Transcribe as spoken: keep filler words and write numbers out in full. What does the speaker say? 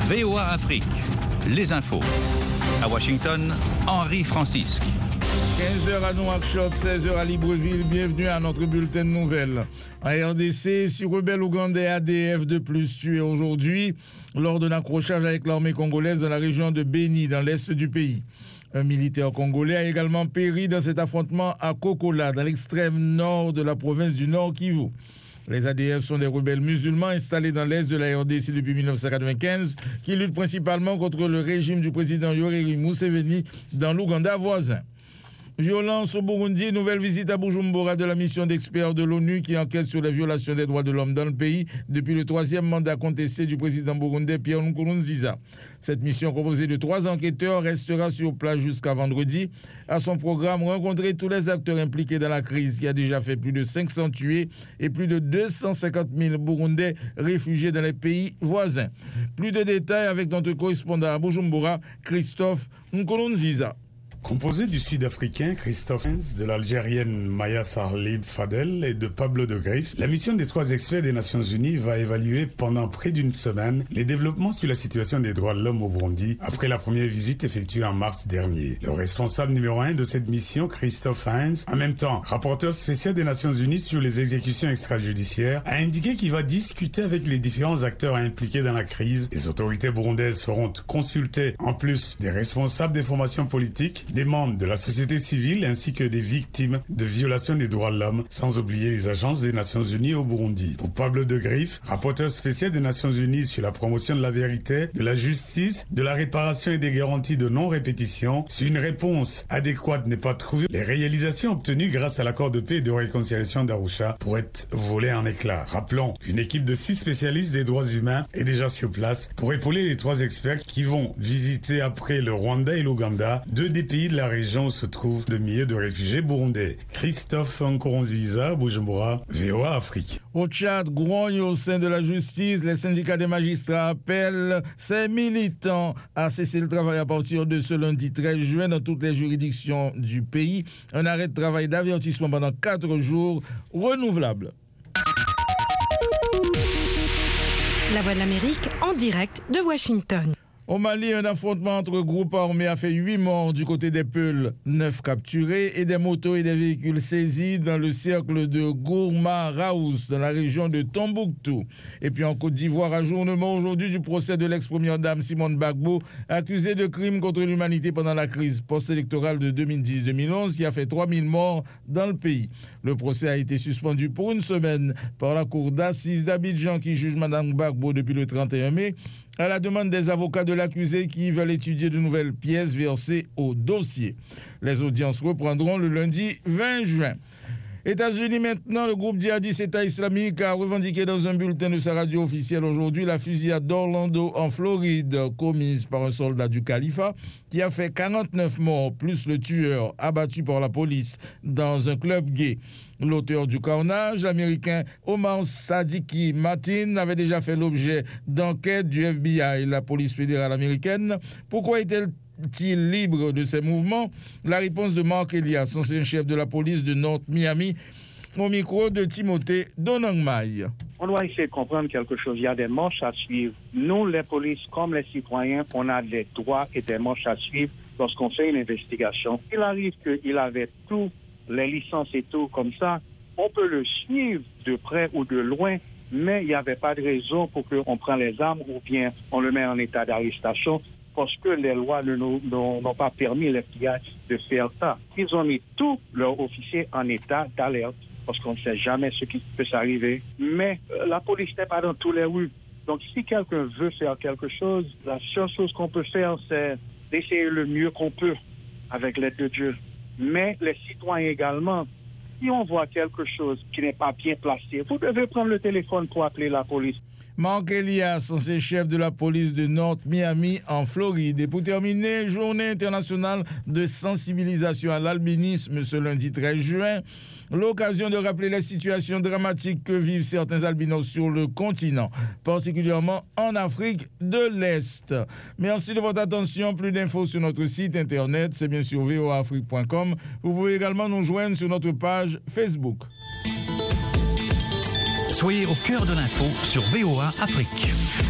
V O A Afrique, les infos. À Washington, Henri Francisque. quinze heures à Nouakchott, seize heures à Libreville. Bienvenue à notre bulletin de nouvelles. En R D C, six rebelles ougandais A D F de plus tués aujourd'hui lors d'un accrochage avec l'armée congolaise dans la région de Beni, dans l'est du pays. Un militaire congolais a également péri dans cet affrontement à Kokola, dans l'extrême nord de la province du Nord Kivu. Les A D F sont des rebelles musulmans installés dans l'est de la R D C depuis dix-neuf cent quatre-vingt-quinze qui luttent principalement contre le régime du président Yoweri Museveni dans l'Ouganda voisin. Violence au Burundi, nouvelle visite à Bujumbura de la mission d'experts de l'ONU qui enquête sur les violations des droits de l'homme dans le pays depuis le troisième mandat contesté du président burundais Pierre Nkurunziza. Cette mission composée de trois enquêteurs restera sur place jusqu'à vendredi. À son programme, rencontrer tous les acteurs impliqués dans la crise qui a déjà fait plus de cinq cents tués et plus de deux cent cinquante mille Burundais réfugiés dans les pays voisins. Plus de détails avec notre correspondant à Bujumbura, Christophe Nkurunziza. Composé du Sud-Africain Christophe Hens, de l'Algérienne Maya Sarlib Fadel et de Pablo de Griffe, la mission des trois experts des Nations Unies va évaluer pendant près d'une semaine les développements sur la situation des droits de l'homme au Burundi après la première visite effectuée en mars dernier. Le responsable numéro un de cette mission, Christophe Hens, en même temps rapporteur spécial des Nations Unies sur les exécutions extrajudiciaires, a indiqué qu'il va discuter avec les différents acteurs impliqués dans la crise. Les autorités burundaises seront consultées en plus des responsables des formations politiques, des membres de la société civile ainsi que des victimes de violations des droits de l'homme, sans oublier les agences des Nations Unies au Burundi. Pour Pablo de Griffe, rapporteur spécial des Nations Unies sur la promotion de la vérité, de la justice, de la réparation et des garanties de non-répétition, si une réponse adéquate n'est pas trouvée, les réalisations obtenues grâce à l'accord de paix et de réconciliation d'Arusha pourraient être volées en éclats. Rappelons qu'une équipe de six spécialistes des droits humains est déjà sur place pour épauler les trois experts qui vont visiter après le Rwanda et l'Ouganda, deux des pays de la région où se trouvent de milliers de réfugiés burundais. Christophe Nkurunziza, Bujumbura, V O A Afrique. Au Tchad, grogne au sein de la justice, les syndicats des magistrats appellent ces militants à cesser le travail à partir de ce lundi treize juin dans toutes les juridictions du pays. Un arrêt de travail d'avertissement pendant quatre jours renouvelable. La Voix de l'Amérique en direct de Washington. Au Mali, un affrontement entre groupes armés a fait huit morts du côté des Peuls, neuf capturés et des motos et des véhicules saisis dans le cercle de Gourma-Raous, dans la région de Tombouctou. Et puis en Côte d'Ivoire, ajournement aujourd'hui du procès de l'ex-première dame Simone Gbagbo, accusée de crimes contre l'humanité pendant la crise post-électorale de deux mille dix deux mille onze qui a fait trois mille morts dans le pays. Le procès a été suspendu pour une semaine par la cour d'assises d'Abidjan qui juge Mme Gbagbo depuis le trente et un mai, à la demande des avocats de l'accusé qui veulent étudier de nouvelles pièces versées au dossier. Les audiences reprendront le lundi vingt juin. États-Unis maintenant, le groupe djihadiste État islamique a revendiqué dans un bulletin de sa radio officielle aujourd'hui la fusillade d'Orlando en Floride commise par un soldat du califat qui a fait quarante-neuf morts plus le tueur abattu par la police dans un club gay. L'auteur du carnage, l'américain Omar Sadiki Martin, avait déjà fait l'objet d'enquêtes du F B I, la police fédérale américaine. Pourquoi est-il libre de ses mouvements? La réponse de Mark Elias, ancien chef de la police de North Miami, au micro de Timothée Donangmai. On doit essayer de comprendre quelque chose. Il y a des manches à suivre. Nous, les polices, comme les citoyens, on a des droits et des manches à suivre lorsqu'on fait une investigation. Il arrive qu'il avait tout, les licences et tout comme ça. On peut le suivre de près ou de loin, mais il n'y avait pas de raison pour qu'on prenne les armes ou bien on le met en état d'arrestation parce que les lois ne nous, n'ont pas permis les F B I de faire ça. Ils ont mis tous leurs officiers en état d'alerte parce qu'on ne sait jamais ce qui peut s'arriver. Mais euh, la police n'est pas dans tous les rues. Donc si quelqu'un veut faire quelque chose, la seule chose qu'on peut faire, c'est d'essayer le mieux qu'on peut avec l'aide de Dieu. Mais les citoyens également, si on voit quelque chose qui n'est pas bien placé, vous devez prendre le téléphone pour appeler la police. Mark Elias, ancien chef de la police de North Miami en Floride. Et pour terminer, journée internationale de sensibilisation à l'albinisme ce lundi treize juin. L'occasion de rappeler les situations dramatiques que vivent certains albinos sur le continent, particulièrement en Afrique de l'Est. Merci de votre attention. Plus d'infos sur notre site internet, c'est bien sûr v o a afrique point com. Vous pouvez également nous joindre sur notre page Facebook. Soyez au cœur de l'info sur V O A Afrique.